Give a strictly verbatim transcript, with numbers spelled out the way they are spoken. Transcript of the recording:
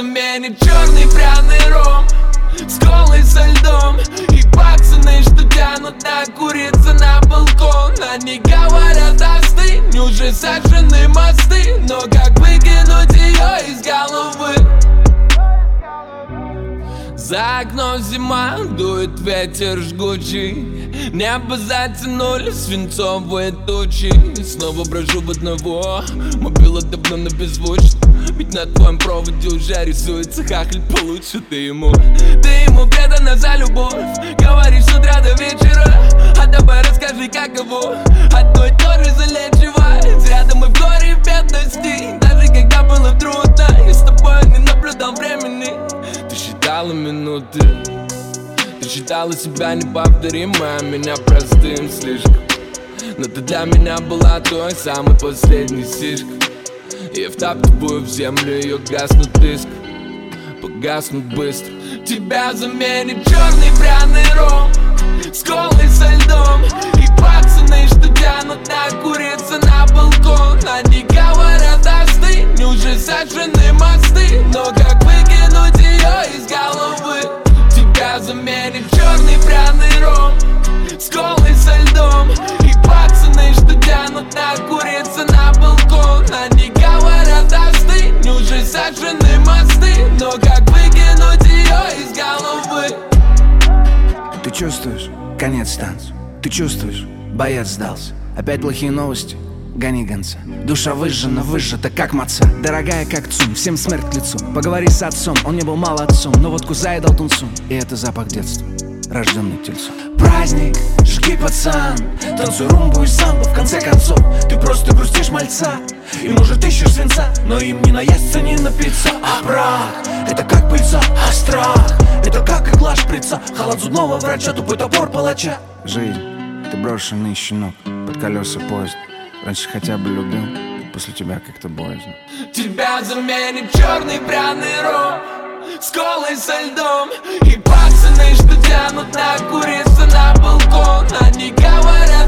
заменит черный пряный ром с колой со льдом. И пацаны, что тянут накуриться на балкон, они говорят: остынь, уже сожжены мосты. Но как выкинуть ее из головы? За окном зима, дует ветер жгучий, небо затянули свинцовые тучи. Снова брожу в одного, мобила давно на беззвучном, ведь на твоем проводе уже рисуется хахаль получше. Ты ему, ты ему предана за любовь, говоришь с утра до вечера. А давай расскажи, как его одно и то же залечивает. Рядом мы в горе в бедности, даже когда было трудно, я с тобой не наблюдал времени. Ты считала минуты, ты считала себя неповторимой, а меня простым слишком. Но ты для меня была той самой последней сишкой. Я втаптываю в землю ее гаснут искры, погаснут быстро. Тебя заменит черный пряный ром с колой со льдом. И пацаны, что тянут накуриться на балкон, они говорят: остынь, уже сожжены мосты. Но как выкинуть ее из головы? Тебя заменит черный пряный ром с колой со льдом. И пацаны, что тянут накуриться на балкон, они говорят: остынь, уже сожжены мосты. Но как выкинуть ее из головы? Ты чувствуешь? Конец танцу. Ты чувствуешь? Боец сдался. Опять плохие новости? Гони гонца. Душа выжжена, выжжета, как маца. Дорогая, как цум, всем смерть к лицу. Поговори с отцом, он не был молодцом, но водку заедал тунцом. И это запах детства, рожденный тельцом. Праздник, жги, пацан, танцуй румбу и самбо. В конце концов, ты просто грустишь мальца. И может ищешь свинца, но им не наесться, не напиться. А брак, это как пыльца, а страх, это как игла шприца. Халат зубного врача, тупой топор палача. Жизнь, ты брошенный щенок под колеса поезда. Раньше хотя бы любил, после тебя как-то боязно. Тебя заменит черный пряный ром с колой со льдом. И пацаны, что тянут накуриться на балкон, они говорят: